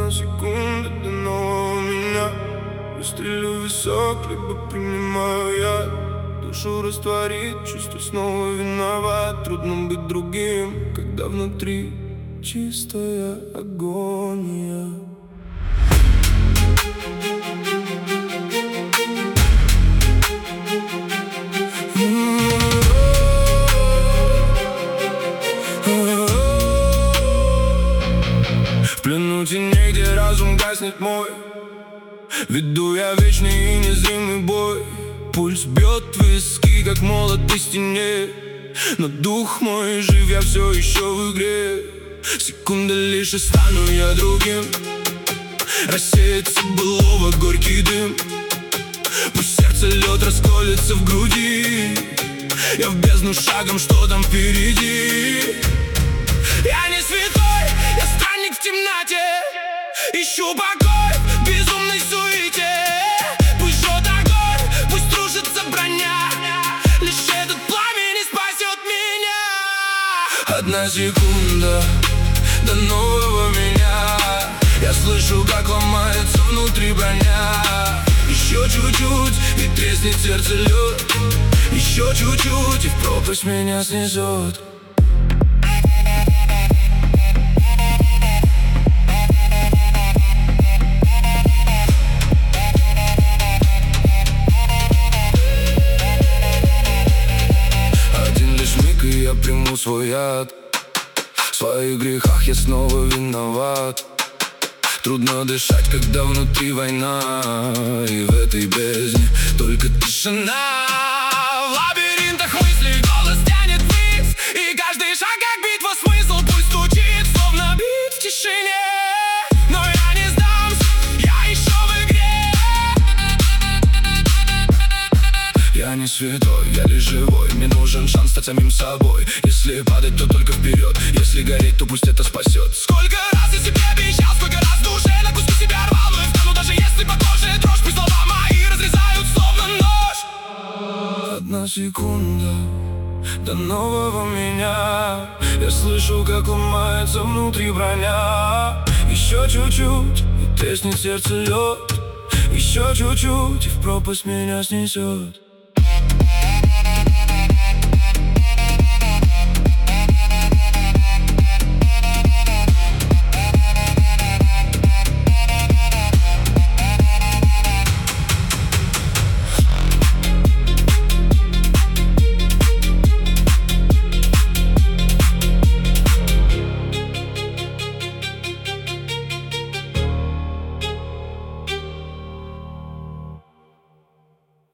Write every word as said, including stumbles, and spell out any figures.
одна секунда до нового меня. Выстрелю в висок, либо принимаю я. Душу растворит, чувство снова виноват. Трудно быть другим, когда внутри чистая агония. В плену теней, где разум гаснет мой, веду я вечный и незримый бой. Пульс бьет в виски, как молот из теней, но дух мой жив, я все еще в игре. Секунда лишь, и стану я другим. Рассеется былого горький дым. Пусть сердце лед расколется в груди. Я в бездну шагом, что там впереди. Я не святой, я странник в темноте. Ищу покой в безумной суете. Пусть жжет огонь, пусть трушится броня. Лишь этот пламя не спасет меня. Одна секунда до нового меня. Я слышу, как ломается внутри броня. Еще чуть-чуть, и треснет сердце лед. Еще чуть-чуть, и в пропасть меня снесет. Один лишь миг, и я приму свой яд. В своих грехах я снова виноват. Трудно дышать, когда внутри война. И в этой бездне только тишина. В лабиринтах мыслей голос тянет вниз. И каждый шаг как битва, смысл пусть стучит, словно бит в тишине. Но я не сдамся, я еще в игре. Я не святой, я лишь живой. Мне нужен шанс стать самим собой. Если падать, то только вперед. Если гореть, то пусть это спасет. Сколько раз я себе обещал, сколько раз в душе на куски себя рвал. Но я встану, даже если по коже дрожь. Пусть слова мои разрезают, словно нож. Одна секунда до нового меня. Я слышу, как ломается внутри броня. Еще чуть-чуть, и треснет сердце лед. Еще чуть-чуть, и в пропасть меня снесет.